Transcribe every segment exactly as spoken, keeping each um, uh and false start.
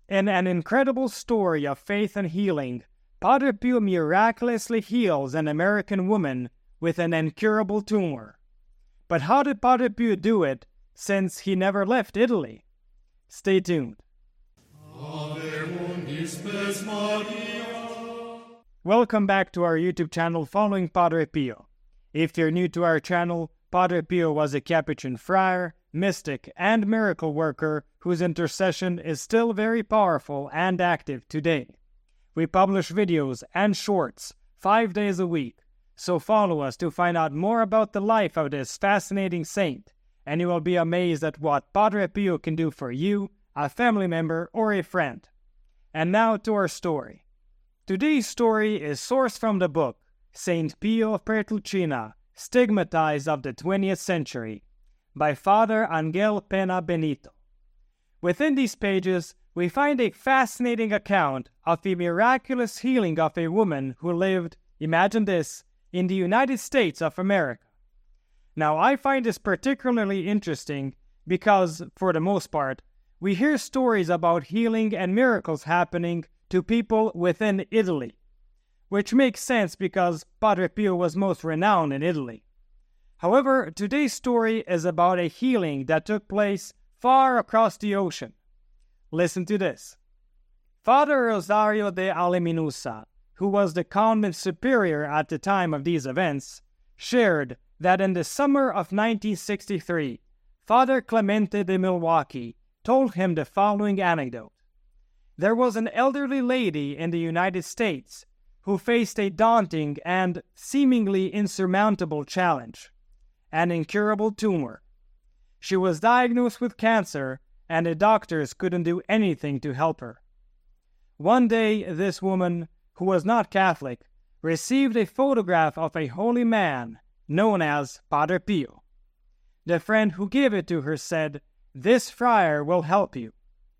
In an incredible story of faith and healing, Padre Pio miraculously heals an American woman with an incurable tumor. But how did Padre Pio do it, since he never left Italy? Stay tuned. Welcome back to our YouTube channel following Padre Pio. If you're new to our channel, Padre Pio was a Capuchin friar, mystic, and miracle worker whose intercession is still very powerful and active today. We publish videos and shorts five days a week, so follow us to find out more about the life of this fascinating saint, and you will be amazed at what Padre Pio can do for you, a family member, or a friend. And now to our story. Today's story is sourced from the book Saint Pio of Pietrelcina, Stigmatized of the twentieth Century, by Father Angel Pena Benito. Within these pages, we find a fascinating account of the miraculous healing of a woman who lived, imagine this, in the United States of America. Now, I find this particularly interesting because, for the most part, we hear stories about healing and miracles happening to people within Italy, which makes sense because Padre Pio was most renowned in Italy. However, today's story is about a healing that took place far across the ocean. Listen to this. Father Rosario de Aleminusa, who was the convent superior at the time of these events, shared that in the summer of nineteen sixty-three, Father Clemente de Milwaukee told him the following anecdote. There was an elderly lady in the United States who faced a daunting and seemingly insurmountable challenge, an incurable tumor. She was diagnosed with cancer, and the doctors couldn't do anything to help her. One day, this woman, who was not Catholic, received a photograph of a holy man known as Padre Pio. The friend who gave it to her said, "This friar will help you."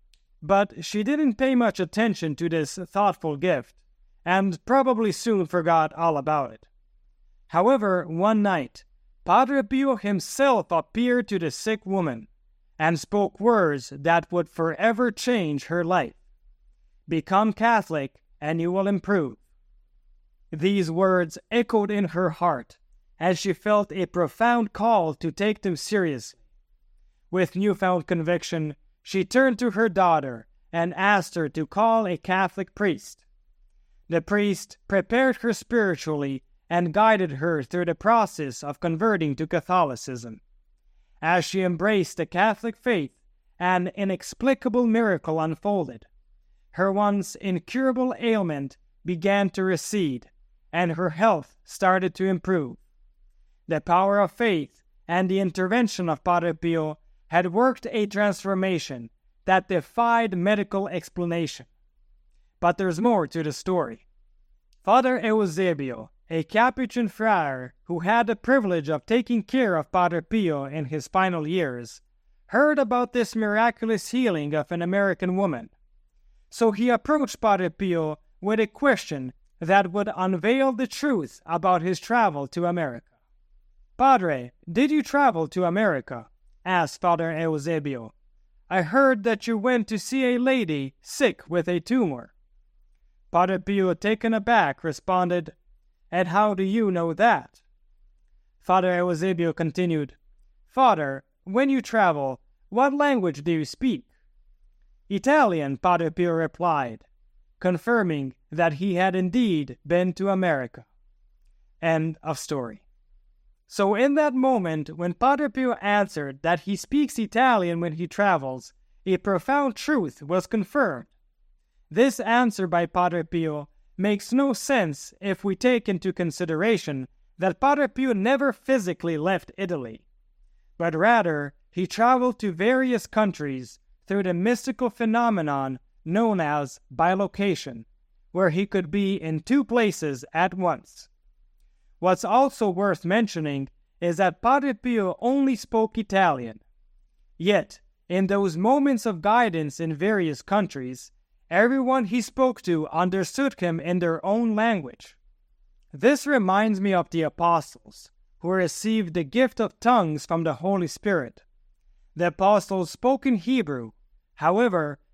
But she didn't pay much attention to this thoughtful gift, and probably soon forgot all about it. However, one night, Padre Pio himself appeared to the sick woman and spoke words that would forever change her life. "Become Catholic and you will improve." These words echoed in her heart as she felt a profound call to take them seriously. With newfound conviction, she turned to her daughter and asked her to call a Catholic priest. The priest prepared her spiritually and guided her through the process of converting to Catholicism. As she embraced the Catholic faith, an inexplicable miracle unfolded. Her once incurable ailment began to recede, and her health started to improve. The power of faith and the intervention of Padre Pio had worked a transformation that defied medical explanation. But there's more to the story. Father Eusebio, a Capuchin friar who had the privilege of taking care of Padre Pio in his final years, heard about this miraculous healing of an American woman. So he approached Padre Pio with a question that would unveil the truth about his travel to America. "Padre, did you travel to America?" asked Father Eusebio. "I heard that you went to see a lady sick with a tumor." Padre Pio, taken aback, responded, "And how do you know that?" Father Eusebio continued, "Father, when you travel, what language do you speak?" "Italian," Padre Pio replied, confirming that he had indeed been to America. End of story. So in that moment, when Padre Pio answered that he speaks Italian when he travels, a profound truth was confirmed. This answer by Padre Pio makes no sense if we take into consideration that Padre Pio never physically left Italy, but rather he traveled to various countries through the mystical phenomenon known as bilocation, where he could be in two places at once. What's also worth mentioning is that Padre Pio only spoke Italian. Yet, in those moments of guidance in various countries, everyone he spoke to understood him in their own language. This reminds me of the apostles, who received the gift of tongues from the Holy Spirit. The apostles spoke in Hebrew. However,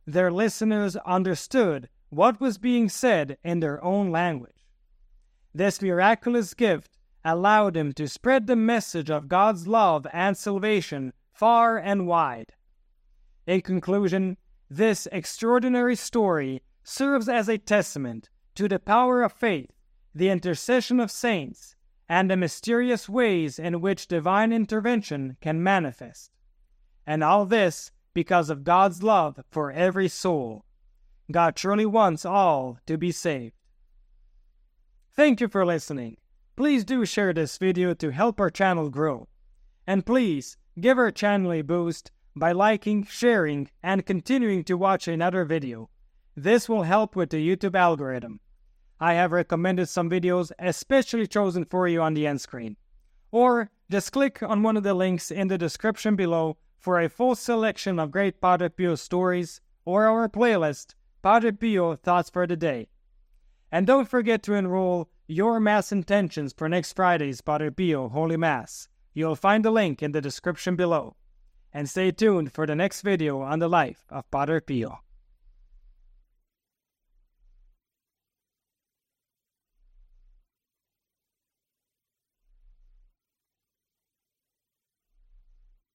their listeners understood what was being said in their own language. This miraculous gift allowed him to spread the message of God's love and salvation far and wide. In conclusion, this extraordinary story serves as a testament to the power of faith, the intercession of saints, and the mysterious ways in which divine intervention can manifest. And all this because of God's love for every soul. God truly wants all to be saved. Thank you for listening. Please do share this video to help our channel grow. And please give our channel a boost by liking, sharing, and continuing to watch another video. This will help with the YouTube algorithm. I have recommended some videos especially chosen for you on the end screen. Or just click on one of the links in the description below for a full selection of great Padre Pio stories or our playlist, Padre Pio Thoughts for the Day. And don't forget to enroll your Mass intentions for next Friday's Padre Pio Holy Mass. You'll find the link in the description below. And stay tuned for the next video on the life of Padre Pio.